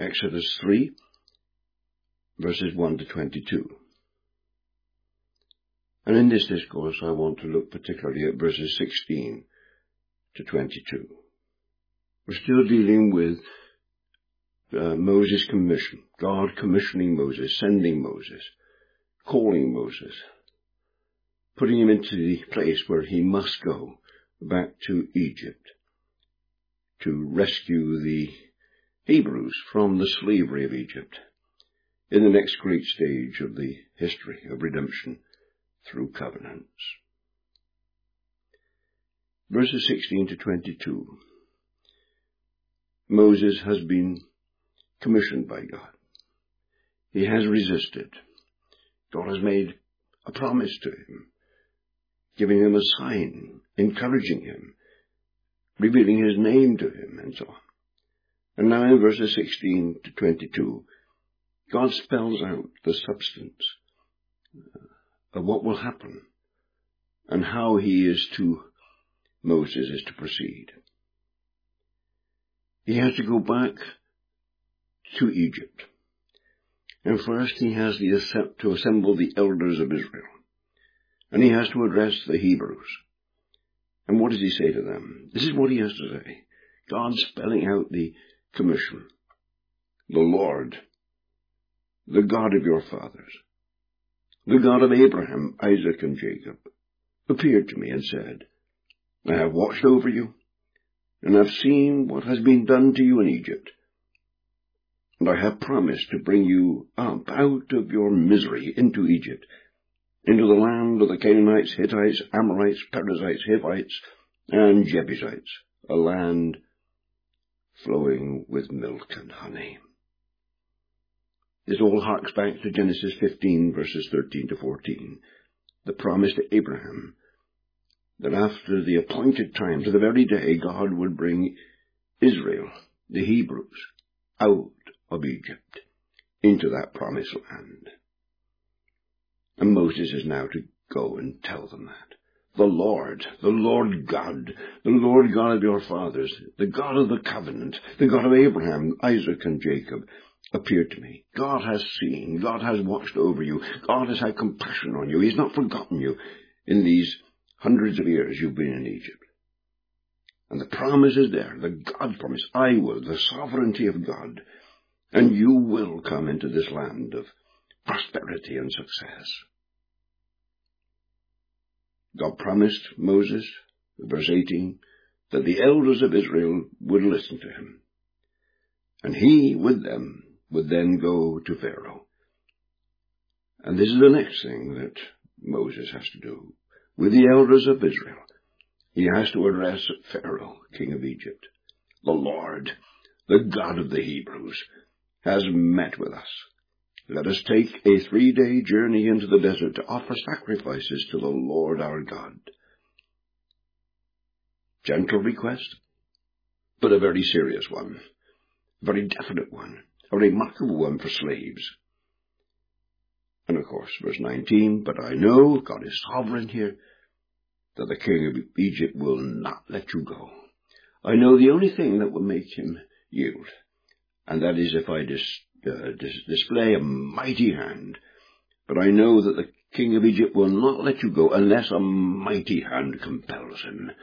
Exodus 3, verses 1 to 22. And in this discourse I want to look particularly at verses 16 to 22. We're still dealing with Moses' commission, God commissioning Moses, sending Moses, calling Moses, putting him into the place where he must go back to Egypt to rescue the Hebrews from the slavery of Egypt in the next great stage of the history of redemption through covenants. Verses 16 to 22. Moses has been commissioned by God. He has resisted. God has made a promise to him, giving him a sign, encouraging him, revealing his name to him, and so on. And now in verses 16 to 22, God spells out the substance of what will happen and how Moses is to proceed. He has to go back to Egypt. And first he has to assemble the elders of Israel. And he has to address the Hebrews. And what does he say to them? This is what he has to say. God spelling out the commission. The Lord, the God of your fathers, the God of Abraham, Isaac, and Jacob, appeared to me and said, I have watched over you, and have seen what has been done to you in Egypt. And I have promised to bring you up out of your misery into Egypt, into the land of the Canaanites, Hittites, Amorites, Perizzites, Hivites, and Jebusites, a land flowing with milk and honey. This all harks back to Genesis 15, verses 13 to 14, the promise to Abraham that after the appointed time, to the very day, God would bring Israel, the Hebrews, out of Egypt into that promised land. And Moses is now to go and tell them that. The Lord God, the Lord God of your fathers, the God of the covenant, the God of Abraham, Isaac, and Jacob, appeared to me. God has seen, God has watched over you, God has had compassion on you. He's not forgotten you in these hundreds of years you've been in Egypt. And the promise is there, the God promise, I will, the sovereignty of God, and you will come into this land of prosperity and success. God promised Moses, verse 18, that the elders of Israel would listen to him. And he, with them, would then go to Pharaoh. And this is the next thing that Moses has to do. With the elders of Israel, he has to address Pharaoh, king of Egypt. The Lord, the God of the Hebrews, has met with us. Let us take a 3-day journey into the desert to offer sacrifices to the Lord our God. Gentle request, but a very serious one, a very definite one, a remarkable one for slaves. And of course, verse 19, but I know, God is sovereign here, that the king of Egypt will not let you go. I know the only thing that will make him yield, and that is if I display a mighty hand. But I know that the king of Egypt will not let you go unless a mighty hand compels him.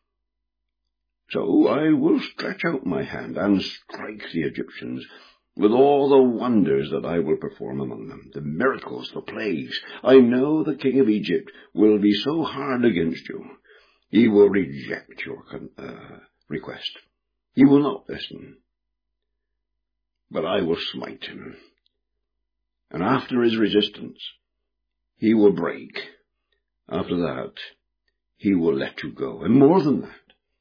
So I will stretch out my hand and strike the Egyptians with all the wonders that I will perform among them, the miracles, the plagues. I know the king of Egypt will be so hard against you, he will reject your request. He will not listen. But I will smite him. And after his resistance, he will break. After that, he will let you go. And more than that,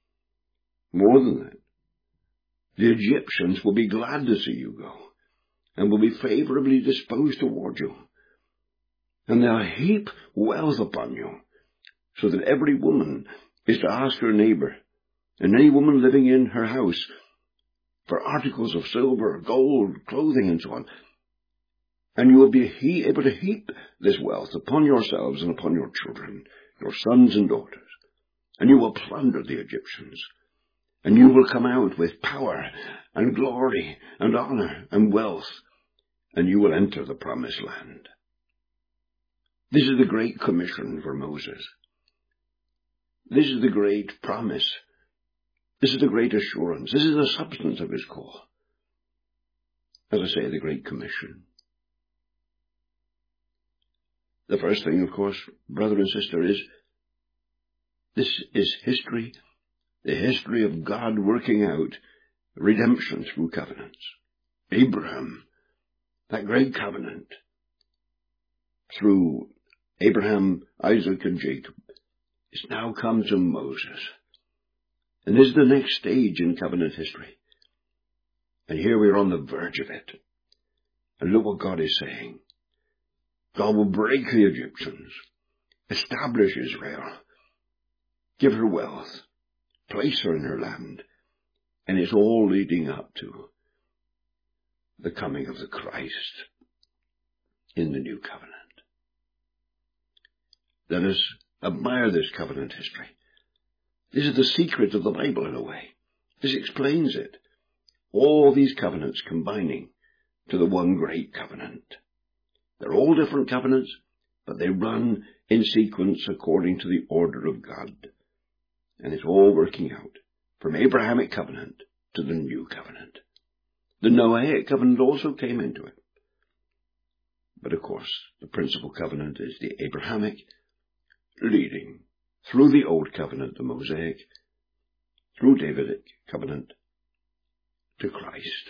the Egyptians will be glad to see you go, and will be favorably disposed toward you. And they'll heap wealth upon you, so that every woman is to ask her neighbor, and any woman living in her house, for articles of silver, gold, clothing, and so on. And you will be able to heap this wealth upon yourselves and upon your children, your sons and daughters. And you will plunder the Egyptians. and you will come out with power and glory and honor and wealth, and you will enter the promised land. This is the great commission for Moses. This is the great promise. This is the great assurance. This is the substance of his call. As I say, the Great Commission. The first thing, of course, brother and sister, is this is history, the history of God working out redemption through covenants. Abraham, that great covenant, through Abraham, Isaac, and Jacob, is now come to Moses. And this is the next stage in covenant history. And here we are on the verge of it. And look what God is saying. God will break the Egyptians, establish Israel, give her wealth, place her in her land, and it's all leading up to the coming of the Christ in the new covenant. Let us admire this covenant history. This is the secret of the Bible in a way. This explains it. All these covenants combining to the one great covenant. They're all different covenants, but they run in sequence according to the order of God. And it's all working out from Abrahamic covenant to the new covenant. The Noahic covenant also came into it. But of course, the principal covenant is the Abrahamic, leading through the Old Covenant, the Mosaic, through Davidic covenant, to Christ.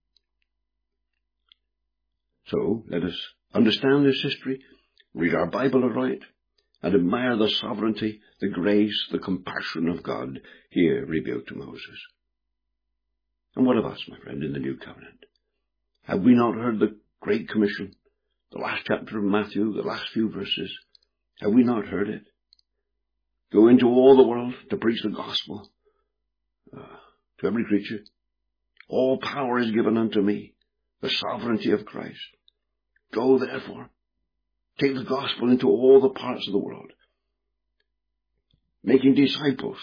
So, let us understand this history, read our Bible aright, and admire the sovereignty, the grace, the compassion of God here revealed to Moses. And what of us, my friend, in the New Covenant? Have we not heard the Great Commission, the last chapter of Matthew, the last few verses? Have we not heard it? Go into all the world to preach the gospel to every creature. All power is given unto me, the sovereignty of Christ. Go, therefore, take the gospel into all the parts of the world, making disciples,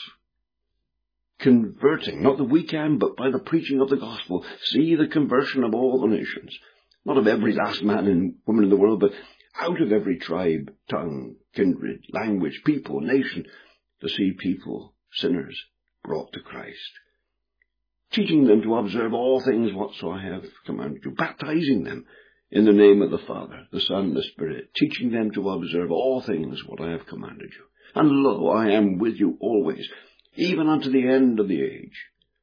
converting, not that we can, but by the preaching of the gospel, see the conversion of all the nations, not of every last man and woman in the world, but out of every tribe, tongue, kindred, language, people, nation, to see people, sinners, brought to Christ. Teaching them to observe all things whatsoever I have commanded you, baptizing them in the name of the Father, the Son, and the Spirit, teaching them to observe all things what I have commanded you. And lo, I am with you always, even unto the end of the age.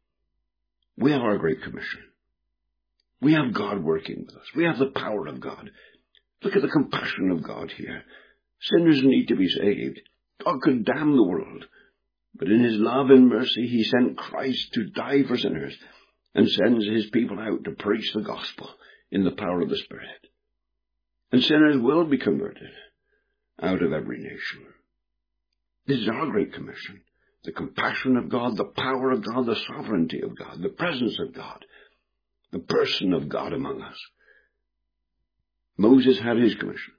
We have our Great Commission. We have God working with us. We have the power of God. Look at the compassion of God here. Sinners need to be saved. God could damn the world. But in his love and mercy, he sent Christ to die for sinners and sends his people out to preach the gospel in the power of the Spirit. And sinners will be converted out of every nation. This is our Great Commission. The compassion of God, the power of God, the sovereignty of God, the presence of God, the person of God among us. Moses had his commission.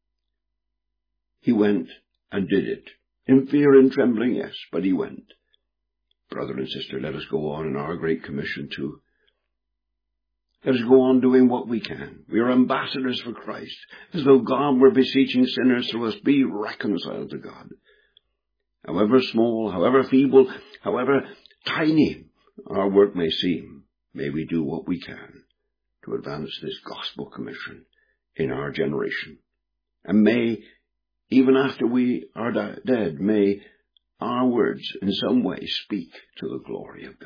He went and did it. In fear and trembling, yes, but he went. Brother and sister, let us go on in our Great Commission too. Let us go on doing what we can. We are ambassadors for Christ, as though God were beseeching sinners through us, be reconciled to God. However small, however feeble, however tiny our work may seem, may we do what we can to advance this gospel commission in our generation. And may, even after we are dead, may our words in some way speak to the glory of God.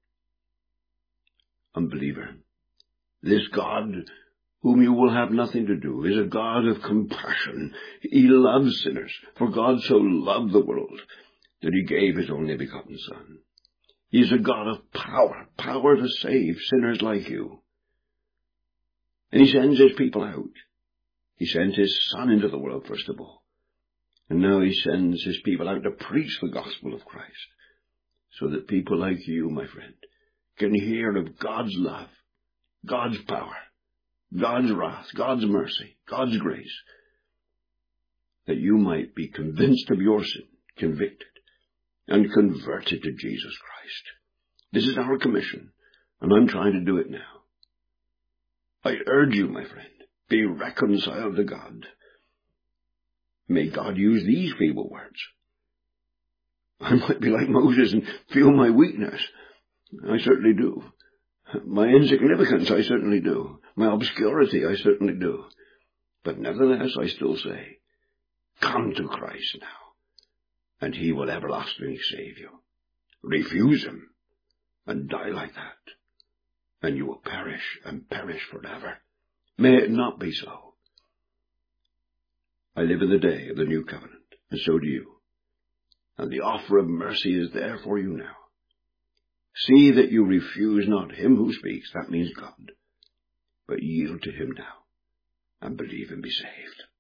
Unbeliever, this God whom you will have nothing to do is a God of compassion. He loves sinners, for God so loved the world that he gave his only begotten Son. He is a God of power, power to save sinners like you. And he sends his people out. He sent his Son into the world, first of all. And now he sends his people out to preach the gospel of Christ, so that people like you, my friend, can hear of God's love, God's power, God's wrath, God's mercy, God's grace, that you might be convinced of your sin, convicted, and converted to Jesus Christ. This is our commission, and I'm trying to do it now. I urge you, my friend, be reconciled to God. May God use these feeble words. I might be like Moses and feel my weakness. I certainly do. My insignificance, I certainly do. My obscurity, I certainly do. But nevertheless, I still say, come to Christ now, and he will everlastingly save you. Refuse him, and die like that, and you will perish and perish forever. May it not be so. I live in the day of the new covenant, and so do you. And the offer of mercy is there for you now. See that you refuse not him who speaks, that means God, but yield to him now, and believe and be saved.